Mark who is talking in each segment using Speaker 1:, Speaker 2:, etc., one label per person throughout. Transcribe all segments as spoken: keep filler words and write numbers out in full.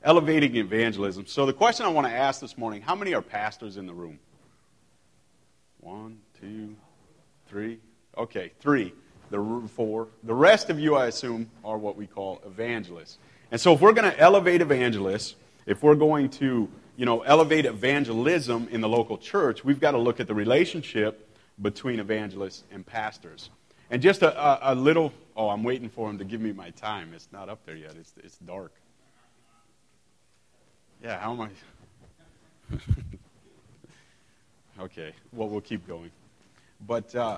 Speaker 1: elevating evangelism. So the question I want to ask this morning, how many are pastors in the room? One, two, three. Okay, three. The four. The rest of you, I assume, are what we call evangelists. And so if we're going to elevate evangelists, if we're going to, you know, elevate evangelism in the local church, we've got to look at the relationship between evangelists and pastors. And just a, a, a little, oh, I'm waiting for him to give me my time. It's not up there yet. It's, it's dark. Yeah, how am I? Okay, well, we'll keep going. But uh,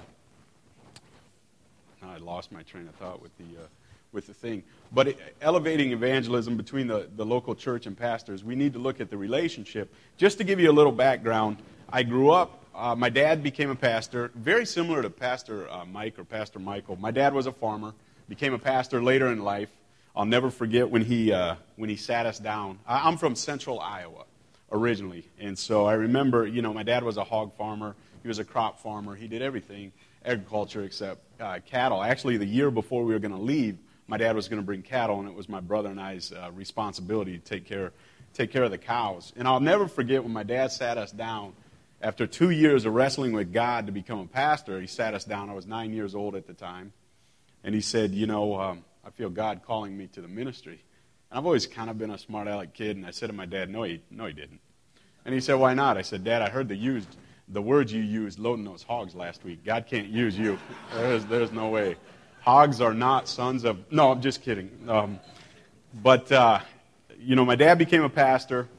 Speaker 1: I lost my train of thought with the uh, with the thing. But it, elevating evangelism between the, the local church and pastors, we need to look at the relationship. Just to give you a little background, I grew up, uh, my dad became a pastor, very similar to Pastor uh, Mike or Pastor Michael. My dad was a farmer, became a pastor later in life. I'll never forget when he uh, when he sat us down. I, I'm from central Iowa originally, and so I remember, you know, my dad was a hog farmer. He was a crop farmer. He did everything, agriculture except uh, cattle. Actually, the year before we were going to leave, my dad was going to bring cattle, and it was my brother and I's uh, responsibility to take care, take care of the cows. And I'll never forget when my dad sat us down after two years of wrestling with God to become a pastor. He sat us down. I was nine years old at the time. And he said, you know, um, I feel God calling me to the ministry. And I've always kind of been a smart aleck kid, and I said to my dad, no, he, no, he didn't. And he said, why not? I said, Dad, I heard the used, the words you used loading those hogs last week. God can't use you. There's, there's no way. Hogs are not sons of... No, I'm just kidding. Um, but, uh, you know, my dad became a pastor.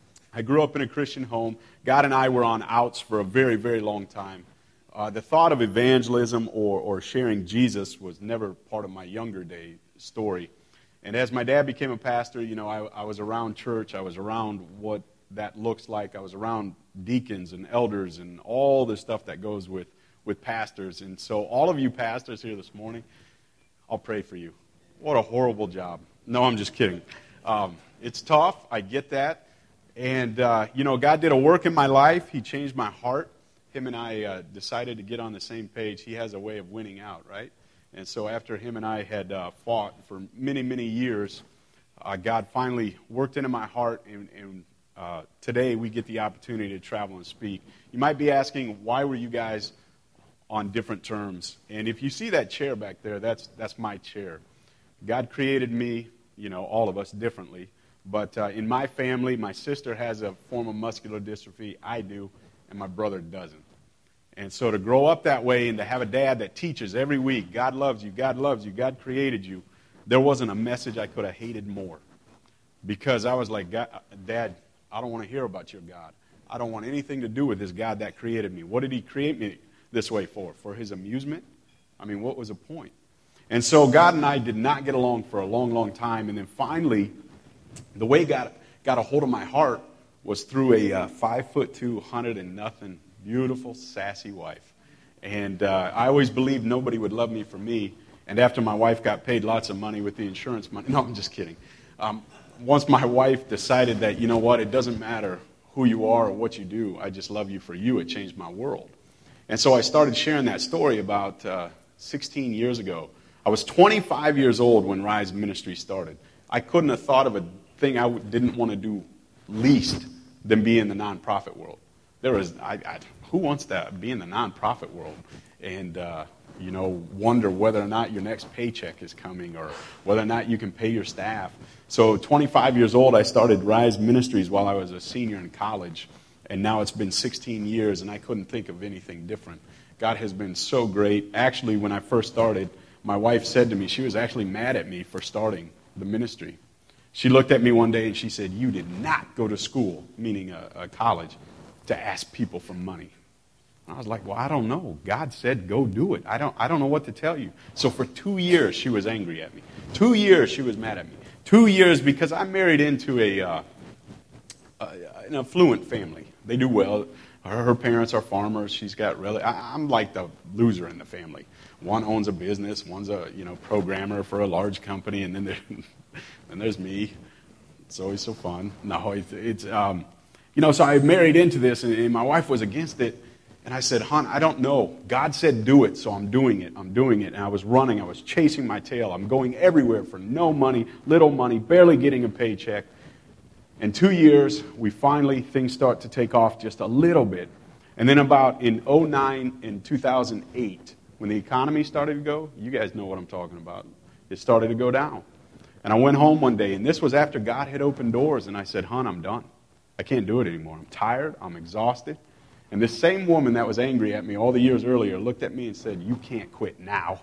Speaker 1: I grew up in a Christian home. God and I were on outs for a very, very long time. Uh, the thought of evangelism or, or sharing Jesus was never part of my younger day story. And as my dad became a pastor, you know, I, I was around church. I was around what that looks like. I was around deacons and elders and all the stuff that goes with with pastors. And so all of you pastors here this morning, I'll pray for you. What a horrible job. No, I'm just kidding. Um, it's tough. I get that. And, uh, you know, God did a work in my life. He changed my heart. Him and I uh, decided to get on the same page. He has a way of winning out, right? And so after him and I had uh, fought for many, many years, uh, God finally worked into my heart, and, and uh, today we get the opportunity to travel and speak. You might be asking, why were you guys on different terms? And if you see that chair back there, that's that's my chair. God created me, you know, all of us differently. But uh, in my family, my sister has a form of muscular dystrophy. I do, and my brother doesn't. And so to grow up that way and to have a dad that teaches every week, God loves you, God loves you, God created you, there wasn't a message I could have hated more. Because I was like, God, Dad, I don't want to hear about your God. I don't want anything to do with this God that created me. What did he create me this way for? For his amusement? I mean, what was the point? And so God and I did not get along for a long, long time. And then finally, the way God got a hold of my heart was through a uh, five foot two, hundred and nothing, beautiful, sassy wife. And uh, I always believed nobody would love me for me. And after my wife got paid lots of money with the insurance money, no, I'm just kidding. Um, once my wife decided that, you know what, it doesn't matter who you are or what you do, I just love you for you, it changed my world. And so I started sharing that story about uh, sixteen years ago. I was twenty-five years old when Rise Ministry started. I couldn't have thought of a thing I w- didn't want to do least than be in the nonprofit world. There was, I, I, who wants to be in the nonprofit world and, uh, you know, wonder whether or not your next paycheck is coming or whether or not you can pay your staff. So twenty-five years old, I started Rise Ministries while I was a senior in college. And now it's been sixteen years, and I couldn't think of anything different. God has been so great. Actually, when I first started, my wife said to me, she was actually mad at me for starting the ministry. She looked at me one day and she said, you did not go to school, meaning a, a college, to ask people for money. And I was like, well, I don't know. God said go do it. I don't, I don't know what to tell you. So for two years, she was angry at me. Two years, she was mad at me. Two years because I married into a uh, uh, an affluent family. They do well. Her, her parents are farmers. She's got really. I, I'm like the loser in the family. One owns a business. One's a you know programmer for a large company, and then there, then there's me. It's always so fun. No, it's, it's um, you know. So I married into this, and, and my wife was against it. And I said, hon, I don't know. God said do it, so I'm doing it. I'm doing it. And I was running. I was chasing my tail. I'm going everywhere for no money, little money, barely getting a paycheck. In two years, we finally, things start to take off just a little bit. And then about in oh nine and two thousand eight, when the economy started to go, you guys know what I'm talking about. It started to go down. And I went home one day, and this was after God had opened doors, and I said, hon, I'm done. I can't do it anymore. I'm tired. I'm exhausted. And this same woman that was angry at me all the years earlier looked at me and said, you can't quit now.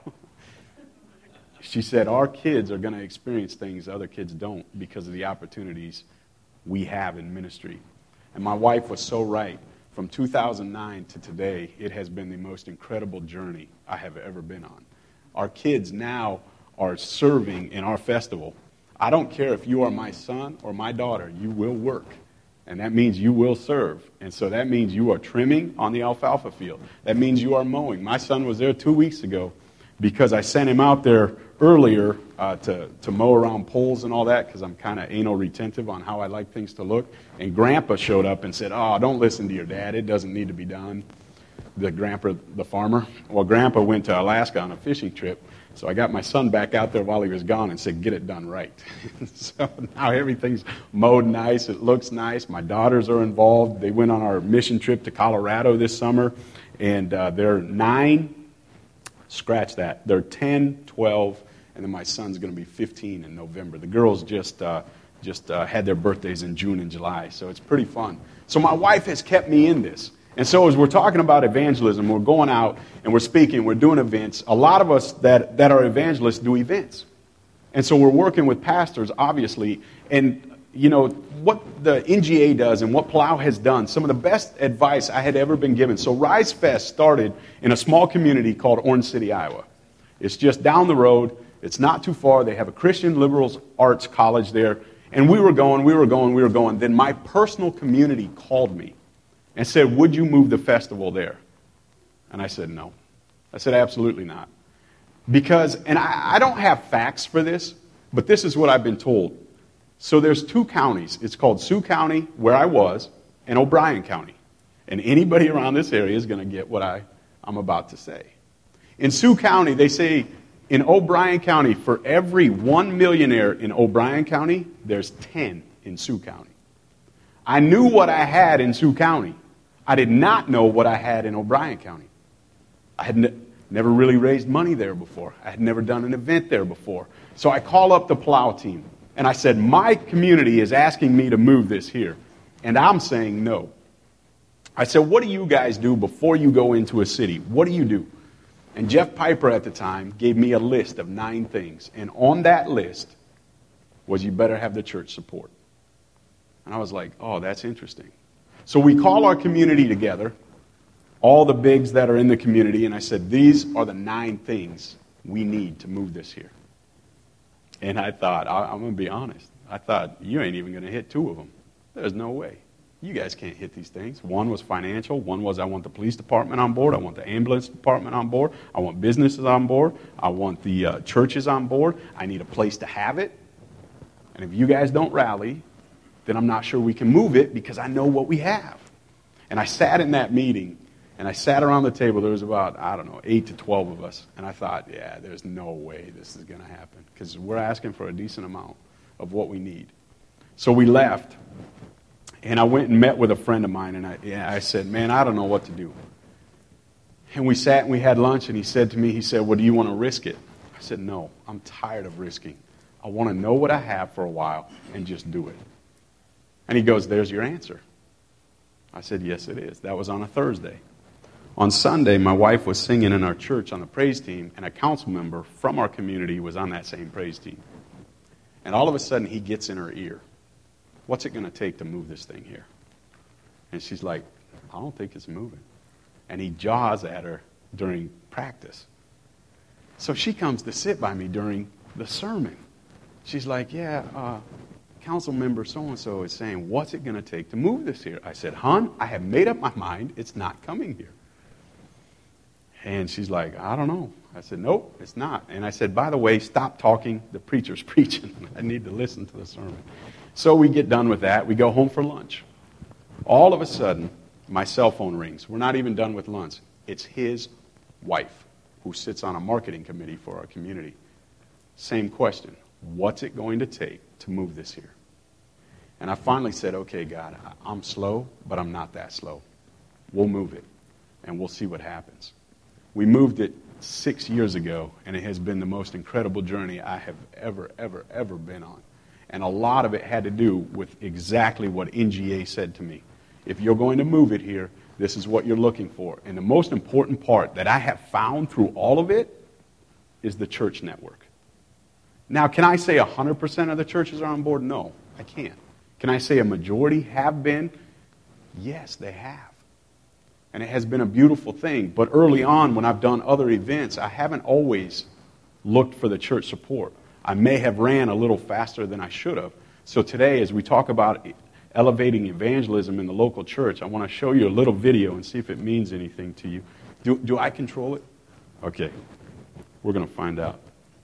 Speaker 1: She said, our kids are going to experience things other kids don't because of the opportunities we have in ministry. And my wife was so right. From two thousand nine to today, it has been the most incredible journey I have ever been on. Our kids now are serving in our festival. I don't care if you are my son or my daughter, you will work. And that means you will serve. And so that means you are trimming on the alfalfa field. That means you are mowing. My son was there two weeks ago because I sent him out there earlier uh, to, to mow around poles and all that because I'm kind of anal retentive on how I like things to look. And Grandpa showed up and said, oh, don't listen to your dad. It doesn't need to be done. The Grandpa, the farmer. Well, Grandpa went to Alaska on a fishing trip. So I got my son back out there while he was gone and said, get it done right. So now everything's mowed nice. It looks nice. My daughters are involved. They went on our mission trip to Colorado this summer. And uh, they're nine. Scratch that. They're ten, twelve, and then my son's going to be fifteen in November. The girls just uh, just uh, had their birthdays in June and July, so it's pretty fun. So my wife has kept me in this. And so as we're talking about evangelism, we're going out and we're speaking, we're doing events. A lot of us that, that are evangelists do events. And so we're working with pastors, obviously, and you know, what the N G A does and what Plow has done, some of the best advice I had ever been given. So Rise Fest started in a small community called Orange City, Iowa. It's just down the road. It's not too far. They have a Christian liberal arts college there. And we were going, we were going, we were going. Then my personal community called me and said, would you move the festival there? And I said, no. I said, absolutely not. Because, and I, I don't have facts for this, but this is what I've been told. So there's two counties. It's called Sioux County, where I was, and O'Brien County. And anybody around this area is going to get what I, I'm about to say. In Sioux County, they say in O'Brien County, for every one millionaire in O'Brien County, there's ten in Sioux County. I knew what I had in Sioux County. I did not know what I had in O'Brien County. I had ne- never really raised money there before. I had never done an event there before. So I call up the Plow team. And I said, my community is asking me to move this here. And I'm saying no. I said, what do you guys do before you go into a city? What do you do? And Jeff Piper at the time gave me a list of nine things. And on that list was you better have the church support. And I was like, oh, that's interesting. So we call our community together, all the bigs that are in the community, and I said, these are the nine things we need to move this here. And I thought, I'm going to be honest, I thought, you ain't even going to hit two of them. There's no way. You guys can't hit these things. One was financial. One was I want the police department on board. I want the ambulance department on board. I want businesses on board. I want the uh, churches on board. I need a place to have it. And if you guys don't rally, then I'm not sure we can move it because I know what we have. And I sat in that meeting, and I sat around the table. There was about, I don't know, eight to twelve of us. And I thought, yeah, there's no way this is going to happen because we're asking for a decent amount of what we need. So we left, and I went and met with a friend of mine, and I, yeah, I said, man, I don't know what to do. And we sat and we had lunch, and he said to me, he said, well, do you want to risk it? I said, no, I'm tired of risking. I want to know what I have for a while and just do it. And he goes, there's your answer. I said, yes, it is. That was on a Thursday. On Sunday, my wife was singing in our church on the praise team, and a council member from our community was on that same praise team. And all of a sudden, he gets in her ear. What's it going to take to move this thing here? And she's like, I don't think it's moving. And he jaws at her during practice. So she comes to sit by me during the sermon. She's like, yeah, uh, council member so-and-so is saying, what's it going to take to move this here? I said, hon, I have made up my mind. It's not coming here. And she's like, I don't know. I said, nope, it's not. And I said, by the way, stop talking. The preacher's preaching. I need to listen to the sermon. So we get done with that. We go home for lunch. All of a sudden, my cell phone rings. We're not even done with lunch. It's his wife who sits on a marketing committee for our community. Same question. What's it going to take to move this here? And I finally said, okay, God, I'm slow, but I'm not that slow. We'll move it, and we'll see what happens. We moved it six years ago, and it has been the most incredible journey I have ever, ever, ever been on. And a lot of it had to do with exactly what N G A said to me. If you're going to move it here, this is what you're looking for. And the most important part that I have found through all of it is the church network. Now, can I say one hundred percent of the churches are on board? No, I can't. Can I say a majority have been? Yes, they have. And it has been a beautiful thing. But early on, when I've done other events, I haven't always looked for the church support. I may have ran a little faster than I should have. So today, as we talk about elevating evangelism in the local church, I want to show you a little video and see if it means anything to you. Do, do I control it? Okay. We're going to find out.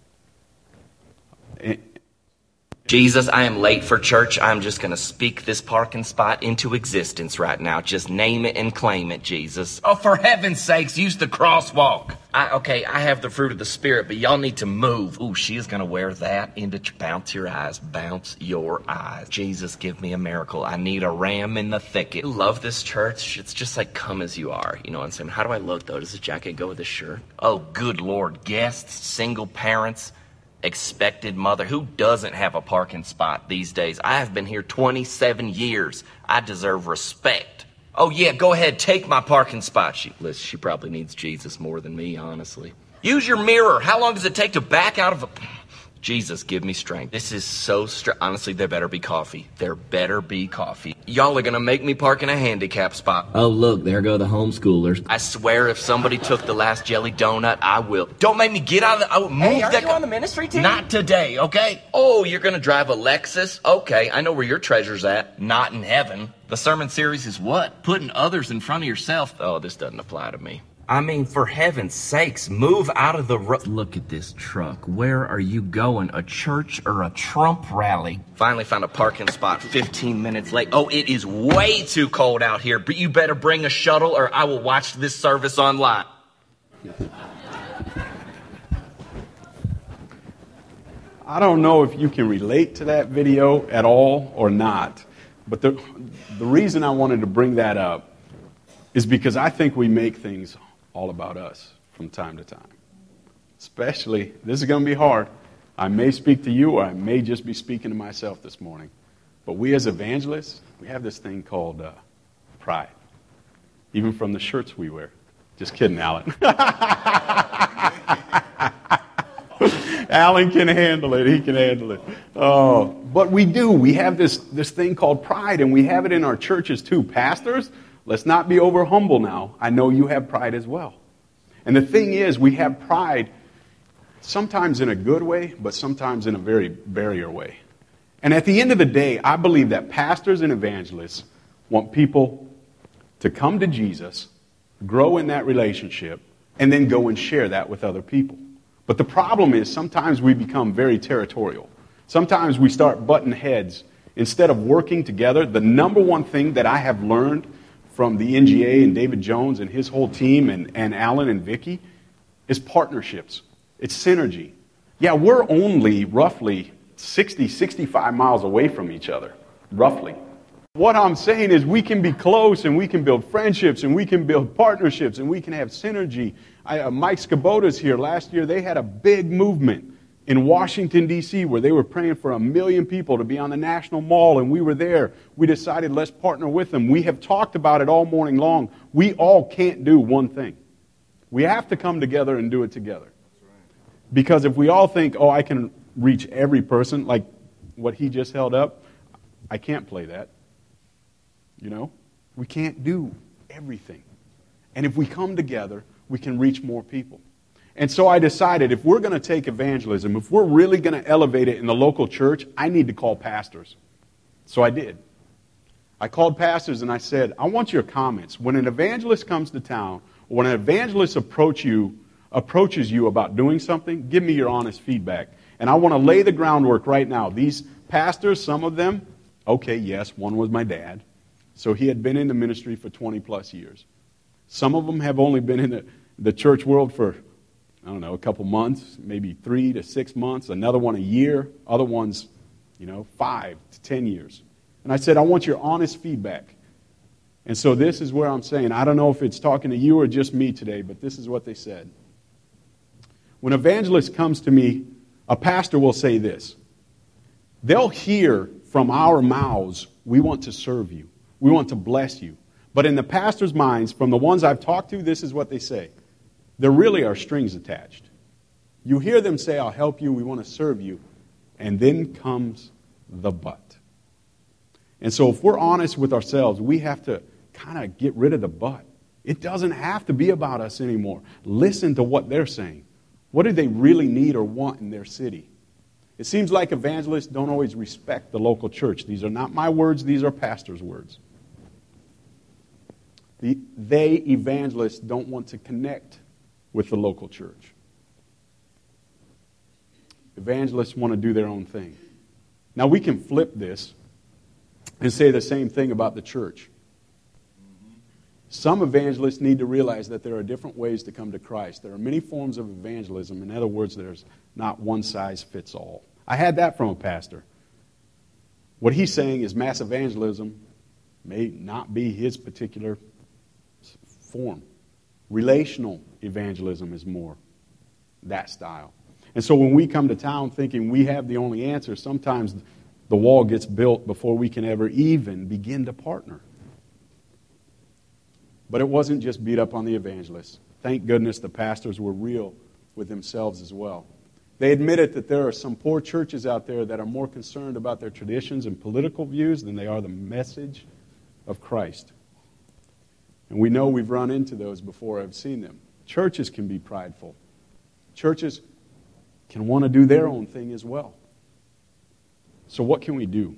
Speaker 1: And,
Speaker 2: Jesus, I am late for church. I'm just going to speak this parking spot into existence right now. Just name it and claim it, Jesus. Oh, for heaven's sakes, use the crosswalk. I, okay, I have the fruit of the Spirit, but y'all need to move. Ooh, she is going to wear that into ch- bounce your eyes, bounce your eyes. Jesus, give me a miracle. I need a ram in the thicket. I love this church. It's just like come as you are. You know what I'm saying? How do I look, though? Does the jacket go with the shirt? Oh, good Lord. Guests, single parents, expected mother. Who doesn't have a parking spot these days? I have been here twenty-seven years. I deserve respect. Oh, yeah, go ahead. Take my parking spot. She, listen, she probably needs Jesus more than me, honestly. Use your mirror. How long does it take to back out of a... Jesus, give me strength. This is so str- Honestly, there better be coffee. There better be coffee. Y'all are going to make me park in a handicap spot. Oh, look, there go the homeschoolers. I swear if somebody took the last jelly donut, I will. Don't make me get out of the... I will move
Speaker 3: hey, are
Speaker 2: that
Speaker 3: you on the ministry team?
Speaker 2: Not today, okay? Oh, you're going to drive a Lexus? Okay, I know where your treasure's at. Not in heaven. The sermon series is what? Putting others in front of yourself. Oh, this doesn't apply to me. I mean, for heaven's sakes, move out of the road. Look at this truck. Where are you going? A church or a Trump rally? Finally found a parking spot fifteen minutes late. Oh, it is way too cold out here, but you better bring a shuttle or I will watch this service online.
Speaker 1: I don't know if you can relate to that video at all or not, but the, the reason I wanted to bring that up is because I think we make things all about us from time to time. Especially, this is going to be hard. I may speak to you or I may just be speaking to myself this morning. But we as evangelists, we have this thing called uh, pride. Even from the shirts we wear. Just kidding, Alan. Alan can handle it. He can handle it. Oh, but we do. We have this, this thing called pride, and we have it in our churches too. Pastors, let's not be over humble now. I know you have pride as well. And the thing is, we have pride sometimes in a good way, but sometimes in a very barrier way. And at the end of the day, I believe that pastors and evangelists want people to come to Jesus, grow in that relationship, and then go and share that with other people. But the problem is sometimes we become very territorial. Sometimes we start butting heads instead of working together. The number one thing that I have learned from the N G A and David Jones and his whole team and, and Alan and Vicky is partnerships. It's synergy. Yeah, we're only roughly sixty, sixty-five miles away from each other, roughly. What I'm saying is we can be close and we can build friendships and we can build partnerships and we can have synergy. I, uh, Mike Skabota's here. Last year they had a big movement in Washington, D C where they were praying for a million people to be on the National Mall, and we were there. We decided let's partner with them. We have talked about it all morning long. We all can't do one thing. We have to come together and do it together. Because if we all think, oh, I can reach every person, like what he just held up, I can't play that. You know? We can't do everything. And if we come together, we can reach more people. And so I decided if we're going to take evangelism, if we're really going to elevate it in the local church, I need to call pastors. So I did. I called pastors and I said, I want your comments. When an evangelist comes to town, or when an evangelist approach you, approaches you about doing something, give me your honest feedback. And I want to lay the groundwork right now. These pastors, some of them, okay, yes, one was my dad. So he had been in the ministry for twenty plus years. Some of them have only been in the, the church world for, I don't know, a couple months, maybe three to six months, another one a year, other ones, you know, five to ten years. And I said, I want your honest feedback. And so this is where I'm saying, I don't know if it's talking to you or just me today, but this is what they said. When an evangelist comes to me, a pastor will say this. They'll hear from our mouths, we want to serve you. We want to bless you. But in the pastor's minds, from the ones I've talked to, this is what they say. There really are strings attached. You hear them say, I'll help you, we want to serve you. And then comes the but. And so if we're honest with ourselves, we have to kind of get rid of the but. It doesn't have to be about us anymore. Listen to what they're saying. What do they really need or want in their city? It seems like evangelists don't always respect the local church. These are not my words, these are pastors' words. The, they, evangelists, don't want to connect with the local church. Evangelists want to do their own thing. Now we can flip this and say the same thing about the church. Some evangelists need to realize that there are different ways to come to Christ. There are many forms of evangelism. In other words, there's not one size fits all. I had that from a pastor. What he's saying is mass evangelism may not be his particular form. Relational evangelism is more that style. And so when we come to town thinking we have the only answer, sometimes the wall gets built before we can ever even begin to partner. But it wasn't just beat up on the evangelists. Thank goodness the pastors were real with themselves as well. They admitted that there are some poor churches out there that are more concerned about their traditions and political views than they are the message of Christ. And we know we've run into those before. I've seen them. Churches can be prideful. Churches can want to do their own thing as well. So what can we do?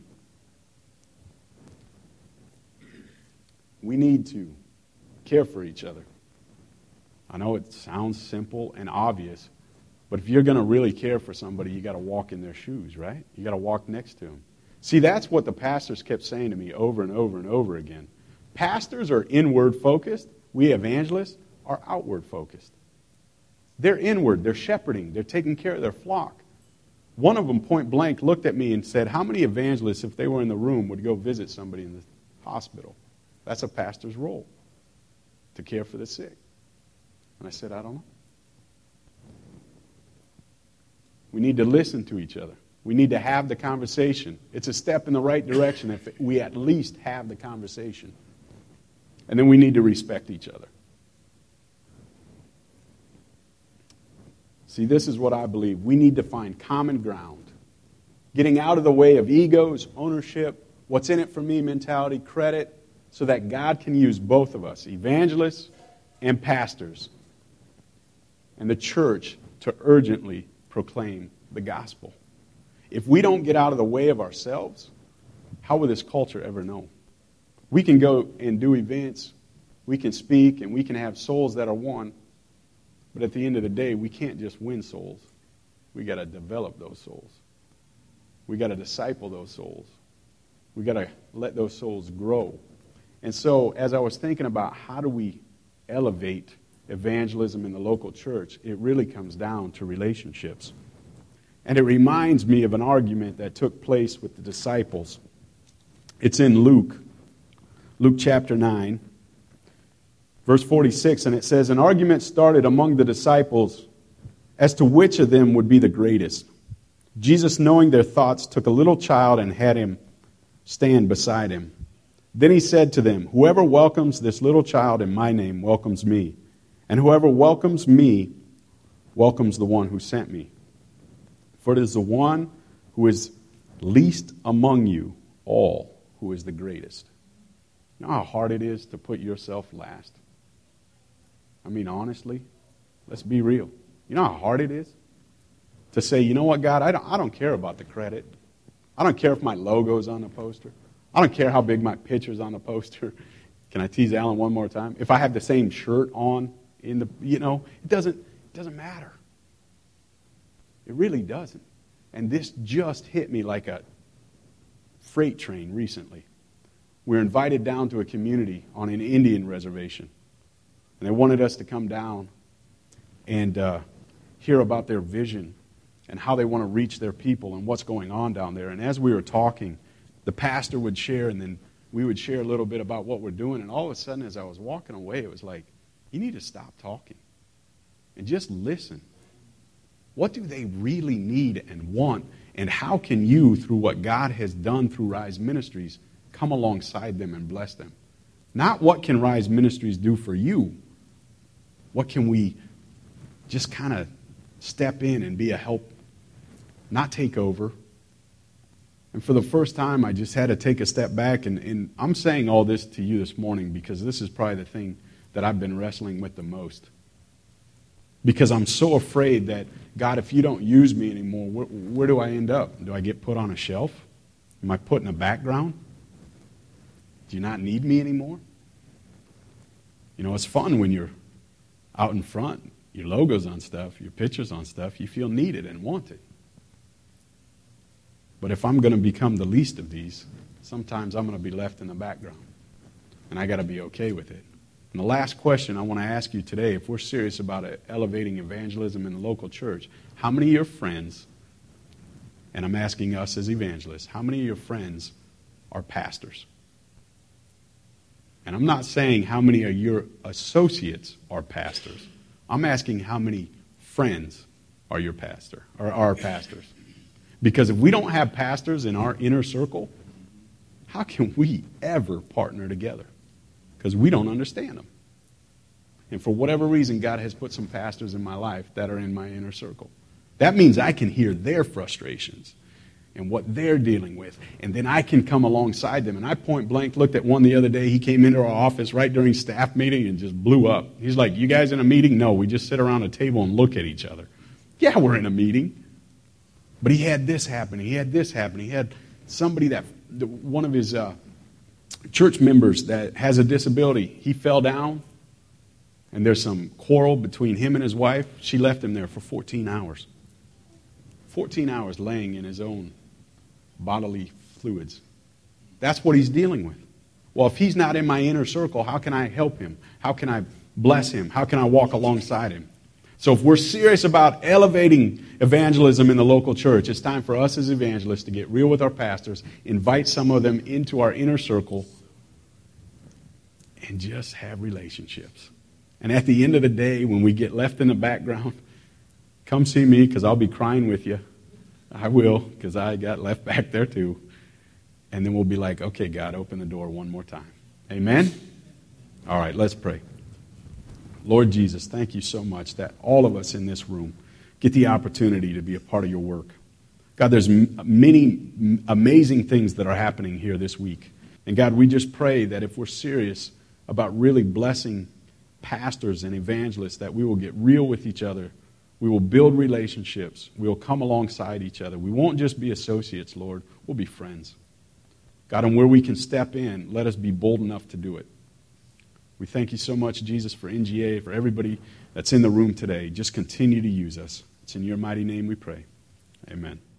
Speaker 1: We need to care for each other. I know it sounds simple and obvious, but if you're going to really care for somebody, you got to walk in their shoes, right? You got to walk next to them. See, that's what the pastors kept saying to me over and over and over again. Pastors are inward focused. We evangelists are outward focused. They're inward. They're shepherding. They're taking care of their flock. One of them, point blank, looked at me and said, how many evangelists, if they were in the room, would go visit somebody in the hospital? That's a pastor's role, to care for the sick. And I said, I don't know. We need to listen to each other. We need to have the conversation. It's a step in the right direction if we at least have the conversation. And then we need to respect each other. See, this is what I believe. We need to find common ground. Getting out of the way of egos, ownership, what's in it for me mentality, credit, so that God can use both of us, evangelists and pastors, and the church to urgently proclaim the gospel. If we don't get out of the way of ourselves, how will this culture ever know? We can go and do events, we can speak, and we can have souls that are won, but at the end of the day, we can't just win souls. We got to develop those souls. We got to disciple those souls. We got to let those souls grow. And so, as I was thinking about how do we elevate evangelism in the local church, it really comes down to relationships. And it reminds me of an argument that took place with the disciples. It's in Luke, Luke chapter nine, verse forty-six, and it says, an argument started among the disciples as to which of them would be the greatest. Jesus, knowing their thoughts, took a little child and had him stand beside him. Then he said to them, whoever welcomes this little child in my name welcomes me, and whoever welcomes me welcomes the one who sent me. For it is the one who is least among you all who is the greatest. You know how hard it is to put yourself last? I mean, honestly, let's be real. You know how hard it is to say, you know what, God, I don't, I don't care about the credit. I don't care if my logo's on the poster. I don't care how big my picture's on the poster. Can I tease Alan one more time? If I have the same shirt on in the, you know, it doesn't, it doesn't matter. It really doesn't. And this just hit me like a freight train recently. We were invited down to a community on an Indian reservation. And they wanted us to come down and uh, hear about their vision and how they want to reach their people and what's going on down there. And as we were talking, the pastor would share, and then we would share a little bit about what we're doing. And all of a sudden, as I was walking away, it was like, you need to stop talking and just listen. What do they really need and want? And how can you, through what God has done through Rise Ministries, come alongside them and bless them? Not what can Rise Ministries do for you. What can we just kind of step in and be a help, not take over. And for the first time, I just had to take a step back. And, and I'm saying all this to you this morning because this is probably the thing that I've been wrestling with the most. Because I'm so afraid that, God, if you don't use me anymore, where, where do I end up? Do I get put on a shelf? Am I put in a background? Do you not need me anymore? You know, it's fun when you're out in front. Your logo's on stuff, your picture's on stuff. You feel needed and wanted. But if I'm going to become the least of these, sometimes I'm going to be left in the background. And I got to be okay with it. And the last question I want to ask you today, if we're serious about elevating evangelism in the local church, how many of your friends, and I'm asking us as evangelists, how many of your friends are pastors? And I'm not saying how many of your associates are pastors. I'm asking how many friends are your pastor, or are pastors. Because if we don't have pastors in our inner circle, how can we ever partner together? Because we don't understand them. And for whatever reason, God has put some pastors in my life that are in my inner circle. That means I can hear their frustrations and what they're dealing with. And then I can come alongside them. And I point blank looked at one the other day. He came into our office right during staff meeting and just blew up. He's like, you guys in a meeting? No, we just sit around a table and look at each other. Yeah, we're in a meeting. But he had this happen. He had this happen. He had somebody that, one of his uh, church members that has a disability. He fell down, and there's some quarrel between him and his wife. She left him there for fourteen hours. fourteen hours laying in his own bodily fluids. That's what he's dealing with. Well, if he's not in my inner circle, how can I help him? How can I bless him? How can I walk alongside him? So if we're serious about elevating evangelism in the local church, it's time for us as evangelists to get real with our pastors, invite some of them into our inner circle, and just have relationships. And at the end of the day, when we get left in the background, come see me because I'll be crying with you. I will, because I got left back there too. And then we'll be like, okay, God, open the door one more time. Amen? All right, let's pray. Lord Jesus, thank you so much that all of us in this room get the opportunity to be a part of your work. God, there's m- many m- amazing things that are happening here this week. And God, we just pray that if we're serious about really blessing pastors and evangelists, that we will get real with each other. We will build relationships. We will come alongside each other. We won't just be associates, Lord. We'll be friends. God, and where we can step in, let us be bold enough to do it. We thank you so much, Jesus, for N G A, for everybody that's in the room today. Just continue to use us. It's in your mighty name we pray. Amen.